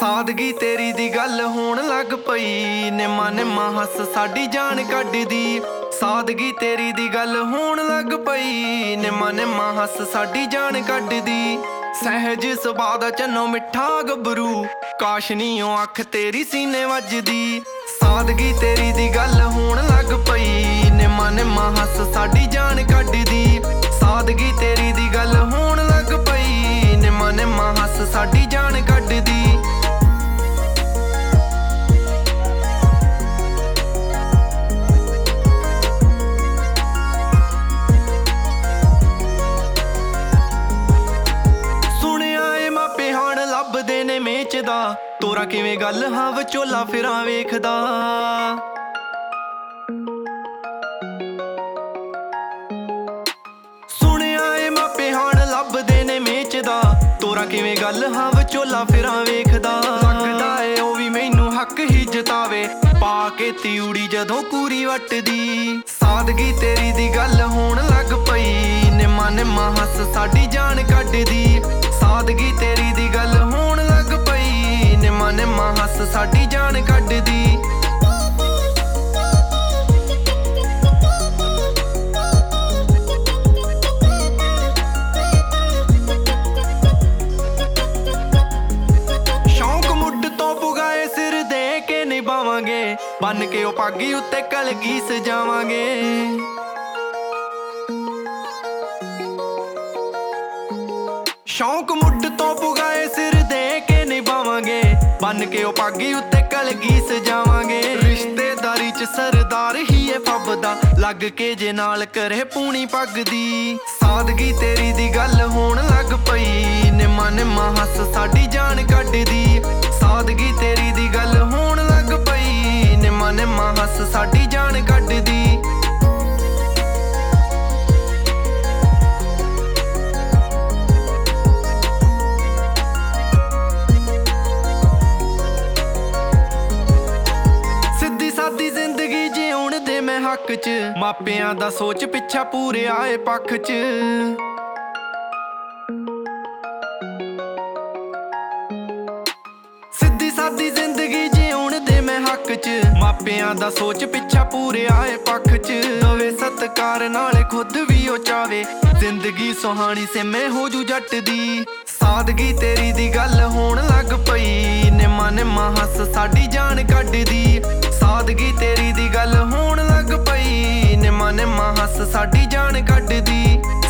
ਸਾਦਗੀ ਤੇਰੀ ਦੀ ਗੱਲ ਹੋਣ ਲੱਗ ਪਈ, ਨਿੰਮਾ ਨਿੰਮਾ ਹੱਸ ਸਾਡੀ ਜਾਨ ਕੱਢਦੀ। ਸਾਦਗੀ ਤੇਰੀ ਦੀ ਗੱਲ ਹੋਣ ਲੱਗ ਪਈ, ਨਿੰਮਾ ਨਿੰਮਾ ਹੱਸ ਸਾਡੀ ਜਾਨ ਕੱਢਦੀ। ਸਹਿਜ ਸੁਭਾਅ ਦਾ ਚੰਨੋ ਮਿੱਠਾ ਗੱਭਰੂ, ਕਾਸ਼ਨੀਓ ਅੱਖ ਤੇਰੀ ਸੀਨੇ ਵੱਜਦੀ। ਸਾਦਗੀ ਤੇਰੀ ਦੀ ਗੱਲ ਹੋਣ ਲੱਗ ਪਈ, ਨਿੰਮਾ ਨਿੰਮਾ ਹੱਸ ਸਾਡੀ ਜਾਨ ਕੱਢਦੀ। ਸਾਦਗੀ ਤੇਰੀ ਦੀ ਗੱਲ ਹੋਣ ਲੱਗ ਪਈ, ਨਿੰਮਾ ਨਿੰਮਾ ਹੱਸ ਸਾਡੀ ਜਾਨ ਕੱਢਦੀ। ਲੱਭਦੇ ਨੇ ਮੇਚਦਾ ਤੋਰਾ ਕਿਵੇਂ ਗੱਲ ਹਾਂ ਵਿਚੋਲਾ ਫਿਰਾਂ ਵੇਖਦਾ। ਸੁਣਿਆ ਏ ਮਾਪੇ ਹਾਣ ਲੱਭਦੇ ਨੇ ਮੇਚਦਾ ਤੋਰਾ ਕਿਵੇਂ ਗੱਲ ਹਾਂ ਵਿਚੋਲਾ ਫਿਰਾਂ ਵੇਖਦਾ। ਲੱਗਦਾ ਏ ਉਹ ਵੀ ਮੈਨੂੰ ਹੱਕ ਹੀ ਜਤਾਵੇ, ਪਾ ਕੇ ਤਿਉੜੀ ਜਦੋਂ ਕੂਰੀ ਵੱਟਦੀ। ਸਾਦਗੀ ਤੇਰੀ ਦੀ ਗੱਲ ਹੋਣ ਲੱਗ ਪਈ, ਨਿੰਮਾ ਨਿੰਮਾ ਹੱਸ ਸਾਡੀ ਜਾਨ ਕੱਢਦੀ। ਸਾਦਗੀ ਤੇਰੀ ਦੀ ਗੱਲ ਹੋਣ ਲੱਗ ਪਈ, ਨਿੰਮਾ ਨਿੰਮਾ ਹੱਸ ਸਾਡੀ ਜਾਨ ਕੱਢਦੀ। ਸ਼ੌਂਕ ਮੁੱਢ ਤੋਂ ਪੁਗਾਏ ਸਿਰ ਦੇ ਕੇ ਨਿਭਾਵਾਂਗੇ, ਬੰਨ ਕੇ ਉਹ ਪਾਗੀ ਉੱਤੇ ਕਲਗੀ ਸਜਾਵਾਂਗੇ। ਸ਼ੌਂਕ ਮੁੱਢ ਤੋਂ ਪੁਗਾਏ ਸਿਰ ਦੇ ਕੇ ਨਿਭਾਵਾਂਗੇ, ਬੰਨ ਕੇ ਉਹ ਪਾਗੀ ਉੱਤੇ ਕਲਗੀ ਸਜਾਵਾਂਗੇ। ਰਿਸ਼ਤੇਦਾਰੀ ਚ ਸਰਦਾਰ ਹੀ ਏ ਫੱਬਦਾ, ਲੱਗ ਕੇ ਜੇ ਨਾਲ ਕਰੇ ਪੂਣੀ ਪੱਗ ਦੀ। ਸਾਦਗੀ ਤੇਰੀ ਦੀ ਗੱਲ ਹੋਣ ਲੱਗ ਪਈ, ਨਿੰਮਾ ਨਿੰਮਾ ਹੱਸ ਸਾਡੀ ਜਾਨ ਕੱਢਦੀ। ਸਾਦਗੀ ਤੇਰੀ ਦੀ ਗੱਲ ਹੋਣ ਲੱਗ ਪਈ, ਨਿੰਮਾ ਨਿੰਮਾ ਹੱਸ ਸਾਡੀ ਜਾਨ ਕੱਢਦੀ। ਜ਼ਿੰਦਗੀ ਜਿਉਣ ਦੇ ਮੈਂ ਹੱਕ ਚ, ਮਾਪਿਆਂ ਦਾ ਸੋਚ ਪਿੱਛਾ ਪੂਰੇ ਆਏ ਪੱਖ ਚ। ਸਿੱਧੀ ਸਾਦੀ ਜ਼ਿੰਦਗੀ ਜਿਉਣ ਦੇ ਮੈਂ ਹੱਕ ਚ, ਮਾਪਿਆਂ ਦਾ ਸੋਚ ਪਿੱਛਾ ਪੂਰੇ ਆਏ ਪੱਖ ਚ। ਦਵੇ ਸਤਿਕਾਰ ਨਾਲ ਖੁਦ ਵੀ ਉਹ ਚਾਵੇ, ਜ਼ਿੰਦਗੀ ਸੁਹਾਣੀ ਸਿਮੇ ਹੋ ਜੂ ਜੱਟ ਦੀ। ਸਾਦਗੀ ਤੇਰੀ ਦੀ ਗੱਲ ਹੋਣ ਲੱਗ ਪਈ, ਨਿੰਮਾ ਨਿੰਮਾ ਹੱਸ ਸਾਡੀ ਜਾਨ ਕੱਢਦੀ। ਸਾਦਗੀ ਤੇਰੀ ਦੀ ਗੱਲ ਹੋਣ ਲੱਗ ਪਈ, ਨਿੰਮਾ ਨਿੰਮਾ ਹੱਸ ਸਾਡੀ ਜਾਨ ਕੱਢਦੀ।